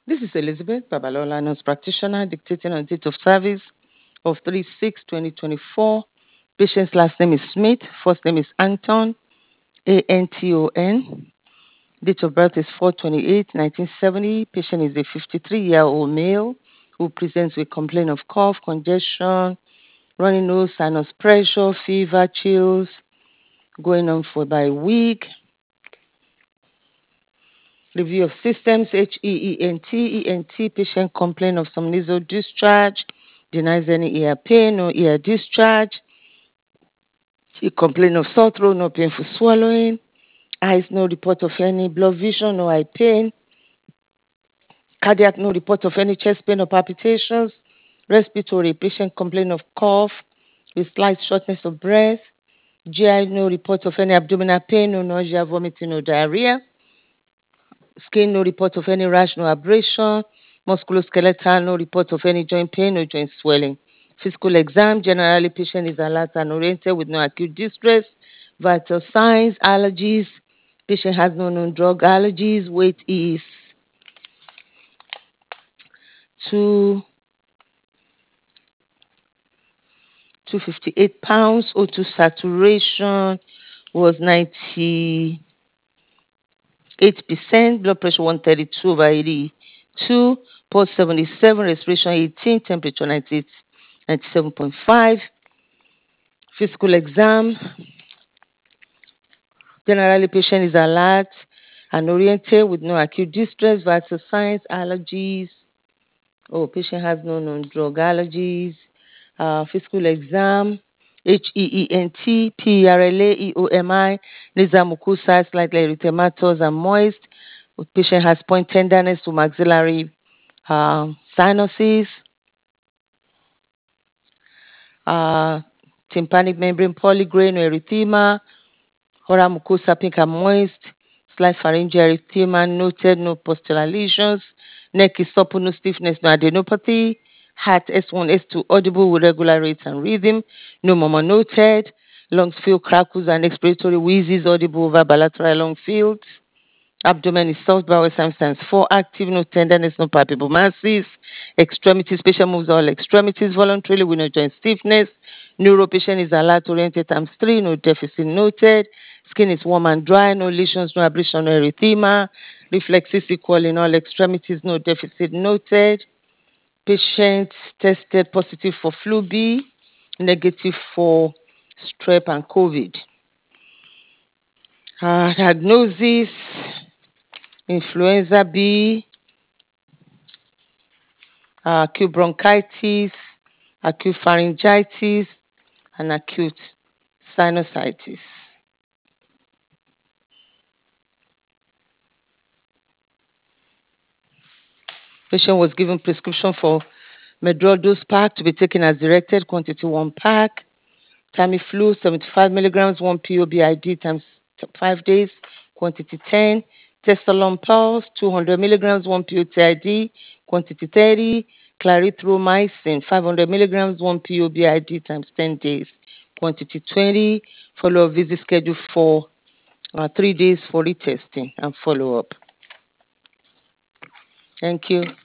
This is Elizabeth Babalola, nurse practitioner, dictating on date of service of 3/6/2024. Patient's last name is Smith, first name is Anton, Anton. Date of birth is 4/28/1970. Patient is a 53-year-old male who presents with complaint of cough, congestion, runny nose, sinus pressure, fever, chills, going on for about a week. Review of systems, HEENT. Patient complaint of some nasal discharge, denies any ear pain, no ear discharge. He complained of sore throat, no painful swallowing. Eyes, no report of any blood vision, no eye pain. Cardiac, no report of any chest pain or palpitations. Respiratory, patient complaint of cough with slight shortness of breath. GI, no report of any abdominal pain, no nausea, vomiting, no diarrhea. Skin, no report of any rash, no abrasion. Musculoskeletal, no report of any joint pain or joint swelling. Physical exam, generally patient is alert and oriented with no acute distress. Vital signs, allergies. Patient has no known drug allergies. Weight is 2 258 pounds. O2 saturation was 98%. Blood pressure 132/82. Pulse 77. Respiration 18. Temperature 97.5. Physical exam. Generally, patient is alert and oriented with no acute distress, vital signs, allergies. Oh, patient has no known drug allergies. Physical exam. HEENT, PRLA, nasal mucosa, slightly erythematous and moist. Patient has point tenderness to maxillary sinuses. Uh, Tympanic membrane polygrain or erythema. Oral mucosa pink and moist. Slight pharyngeal erythema noted, no postural lesions. Neck is supple, no stiffness, no adenopathy. Heart S1, S2 audible with regular rates and rhythm. No murmur noted. Lungs feel crackles and expiratory wheezes audible over bilateral lung fields. Abdomen is soft, bowel sometimes 4 active, no tenderness, no palpable masses. Extremities, patient moves all extremities voluntarily with no joint stiffness. Neuro patient is alert, oriented times 3, no deficit noted. Skin is warm and dry, no lesions, no abrasion, no erythema. Reflexes equal in all extremities, no deficit noted. Patient tested positive for flu B, negative for strep and COVID. Diagnosis, influenza B, acute bronchitis, acute pharyngitis, and acute sinusitis. Patient was given prescription for Medrol dose pack to be taken as directed, quantity 1 pack. Tamiflu 75 milligrams, 1 POBID times 5 days, quantity 10. Tessalon Pulse 200 milligrams, 1 POTID, quantity 30. Clarithromycin 500 milligrams, 1 POBID times 10 days, quantity 20. Follow-up visit schedule for 3 days for retesting and follow-up. Thank you.